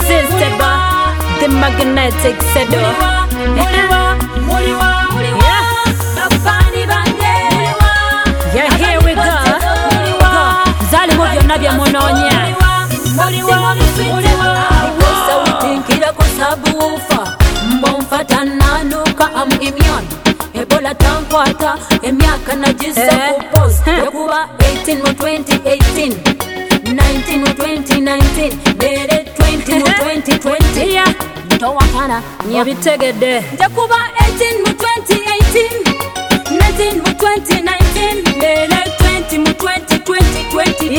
irresistible, the magnetic seducer. Yeah, here we go. Zali movyo nabya munonya. Sauti kusabufa mbomfata nanuka am immune Ebola tankwata emyaka najisa kupost yakuba 18 mu 2018 19 mu 2019 bere 20 mu 2020 mtowakana Nyabitegede. yakuba 18 mu 2018 19 mu 2019 bere 20 mu 2020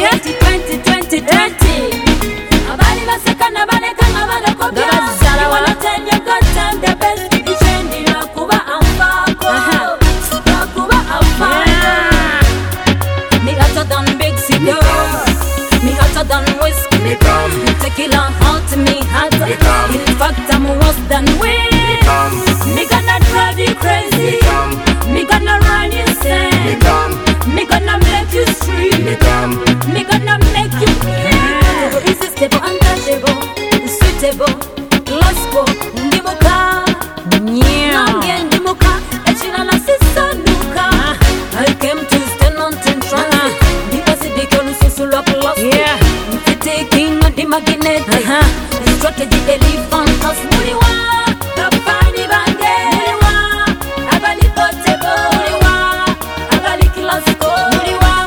2020 abali basekana balekanga balekobya wanatenye katanda best ishendi nakuba amfako nakuba amfako me hotter than big cigars, me hotter than whiskey, tequila hot, me hotter, in fact I'm worse than weed, me gonna drive you crazy, me gonna run you insane, me gonna make you scream, me gonna make you irresistible, untouchable, suitable, classical, ndimuka, nange ndimuka, echina na sisanuka. I came to stand on ten trance, because the girl is so lost. Yeah. It's taking the magnetic, strategy elephant, cause muliwa, kapani bande, muliwa, abali portable, muliwa, abali classical, muliwa,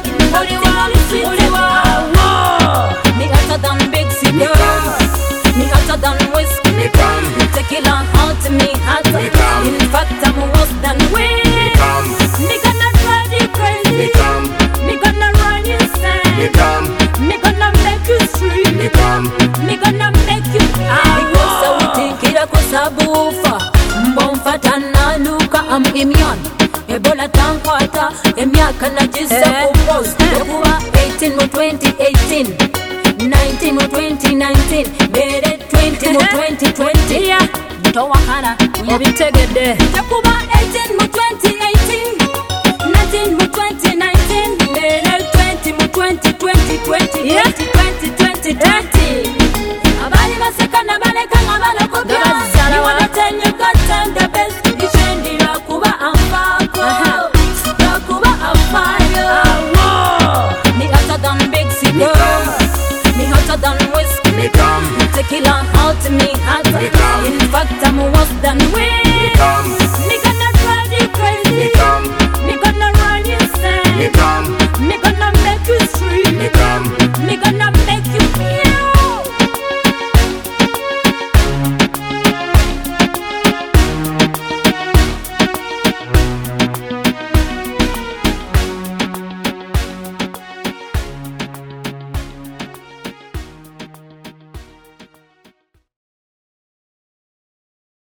me hotter than big cigars, me hotter than whiskey, tequila hot, me hotter, in fact I'm worse than weed, me gonna drive you crazy, me gonna run you insane, me gonna make you scream, me gonna make you sauti kusabufa mbomfata nanuka am immune Ebola tankwata emyaka najisa kupost yakuba 18 mu 2018 19 mu 2019 bere 20 mu 2020 mtowakana Nyabitegede. yakuba